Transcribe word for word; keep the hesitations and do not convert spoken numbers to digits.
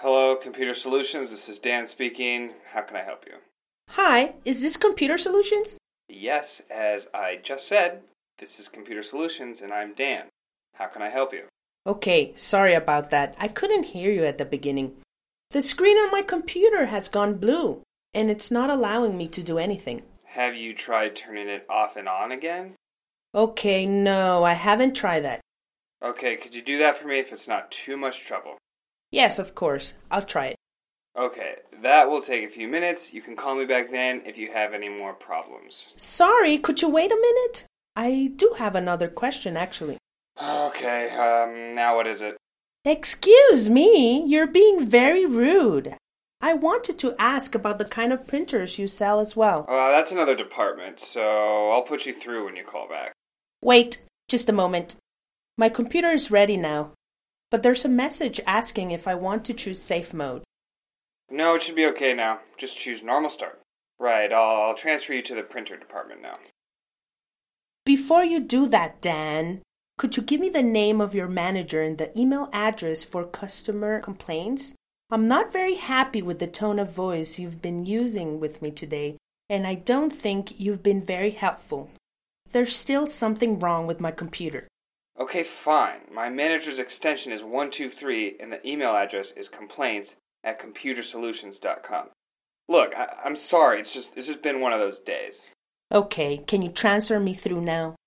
Hello, Computer Solutions. This is Dan speaking. How can I help you? Hi, is this Computer Solutions? Yes, as I just said, this is Computer Solutions and I'm Dan. How can I help you? Okay, sorry about that. I couldn't hear you at the beginning. The screen on my computer has gone blue, and it's not allowing me to do anything. Have you tried turning it off and on again? Okay, no, I haven't tried that. Okay, could you do that for me if it's not too much trouble? Yes, of course. I'll try it. Okay, that will take a few minutes. You can call me back then if you have any more problems. Sorry, could you wait a minute? I do have another question, actually. Okay, um, now what is it? Excuse me, you're being very rude. I wanted to ask about the kind of printers you sell as well. Uh, that's another department, so I'll put you through when you call back. Wait, just a moment. My computer is ready now, but there's a message asking if I want to choose safe mode. No, it should be okay now. Just choose normal start. Right, I'll, I'll transfer you to the printer department now. Before you do that, Dan, could you give me the name of your manager and the email address for customer complaints? I'm not very happy with the tone of voice you've been using with me today, and I don't think you've been very helpful. There's still something wrong with my computer. Okay, fine. My manager's extension is one two three and the email address is complaints at computer solutions dot com. Look, I- I'm sorry. It's just it's just been one of those days. Okay, can you transfer me through now?